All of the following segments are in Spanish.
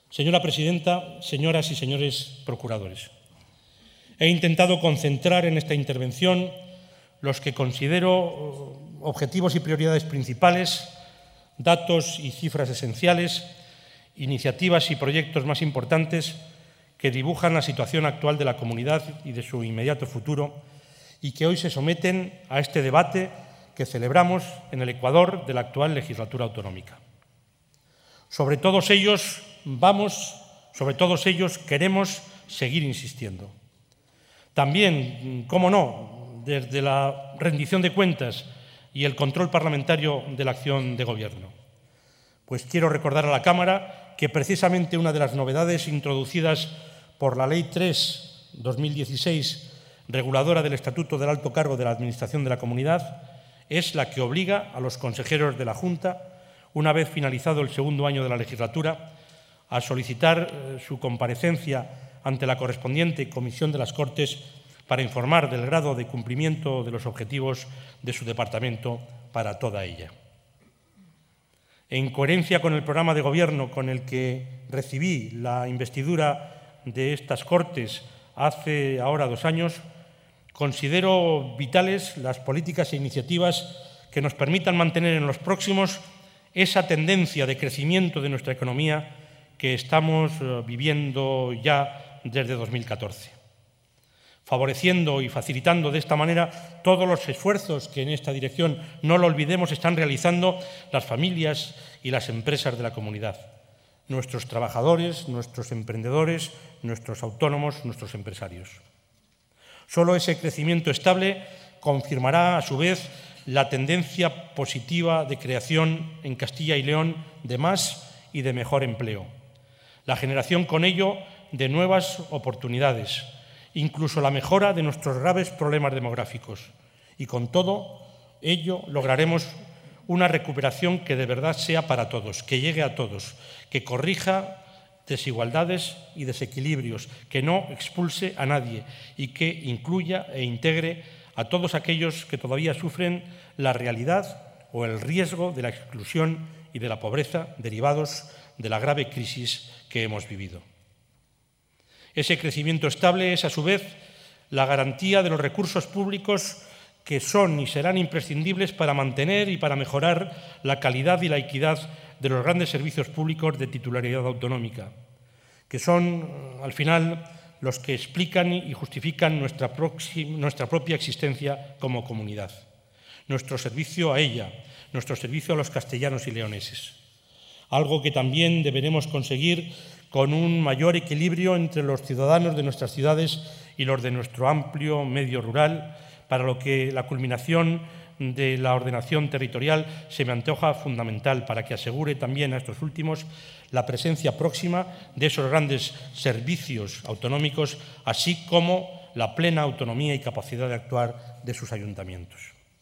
Señora presidenta, señoras y señores procuradores, he intentado concentrar en esta intervención los que considero objetivos y prioridades principales, datos y cifras esenciales, iniciativas y proyectos más importantes que dibujan la situación actual de la comunidad y de su inmediato futuro y que hoy se someten a este debate que celebramos en el Ecuador de la actual legislatura autonómica. Sobre todos ellos queremos seguir insistiendo. También, cómo no, desde la rendición de cuentas y el control parlamentario de la acción de gobierno. Pues quiero recordar a la Cámara que precisamente una de las novedades introducidas por la Ley 3/2016, reguladora del Estatuto del Alto Cargo de la Administración de la Comunidad, es la que obliga a los consejeros de la Junta, una vez finalizado el segundo año de la legislatura, a solicitar su comparecencia ante la correspondiente Comisión de las Cortes para informar del grado de cumplimiento de los objetivos de su departamento para toda ella. En coherencia con el programa de gobierno con el que recibí la investidura de estas Cortes hace ahora 2 años, considero vitales las políticas e iniciativas que nos permitan mantener en los próximos esa tendencia de crecimiento de nuestra economía que estamos viviendo ya desde 2014, favoreciendo y facilitando de esta manera todos los esfuerzos que en esta dirección, no lo olvidemos, están realizando las familias y las empresas de la comunidad, nuestros trabajadores, nuestros emprendedores, nuestros autónomos, nuestros empresarios. Solo ese crecimiento estable confirmará, a su vez, la tendencia positiva de creación en Castilla y León de más y de mejor empleo, la generación con ello de nuevas oportunidades, incluso la mejora de nuestros graves problemas demográficos. Y con todo ello lograremos una recuperación que de verdad sea para todos, que llegue a todos, que corrija desigualdades y desequilibrios, que no expulse a nadie y que incluya e integre a todos aquellos que todavía sufren la realidad o el riesgo de la exclusión y de la pobreza derivados de la grave crisis que hemos vivido. Ese crecimiento estable es, a su vez, la garantía de los recursos públicos que son y serán imprescindibles para mantener y para mejorar la calidad y la equidad de los grandes servicios públicos de titularidad autonómica, que son, al final, los que explican y justifican nuestra propia existencia como comunidad, nuestro servicio a ella, nuestro servicio a los castellanos y leoneses. Algo que también deberemos conseguir con un mayor equilibrio entre los ciudadanos de nuestras ciudades y los de nuestro amplio medio rural, para lo que la culminación de la ordenación territorial se me antoja fundamental para que asegure también a estos últimos la presencia próxima de esos grandes servicios autonómicos, así como la plena autonomía y capacidad de actuar de sus ayuntamientos.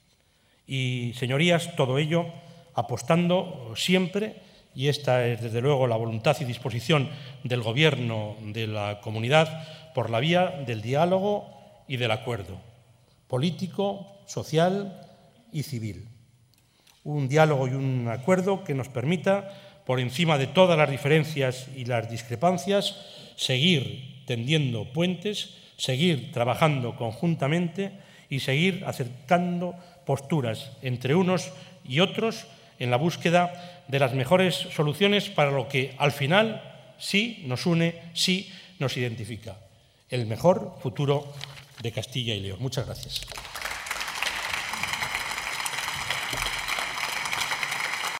Y, señorías, todo ello apostando siempre, y esta es desde luego la voluntad y disposición del Gobierno de la comunidad, por la vía del diálogo y del acuerdo político, social y civil. Un diálogo y un acuerdo que nos permita, por encima de todas las diferencias y las discrepancias, seguir tendiendo puentes, seguir trabajando conjuntamente y seguir acercando posturas entre unos y otros en la búsqueda de las mejores soluciones para lo que al final sí nos une, sí nos identifica: el mejor futuro de Castilla y León. Muchas gracias.